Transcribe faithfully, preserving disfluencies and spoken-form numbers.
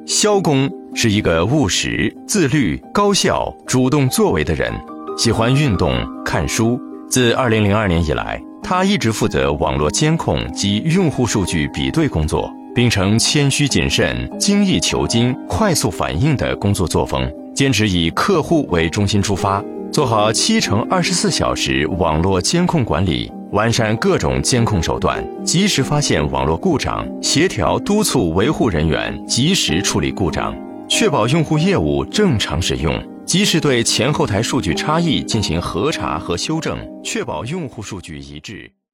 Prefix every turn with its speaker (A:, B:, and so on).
A: 萧公是一个务实、自律、高效、主动作为的人，喜欢运动、看书。自二零零二年以来，他一直负责网络监控及用户数据比对工作，秉承谦虚谨慎、精益求精、快速反应的工作作风，坚持以客户为中心出发，做好七乘二十四小时网络监控管理，完善各种监控手段，及时发现网络故障，协调督促维护人员及时处理故障，确保用户业务正常使用，及时对前后台数据差异进行核查和修正，确保用户数据一致。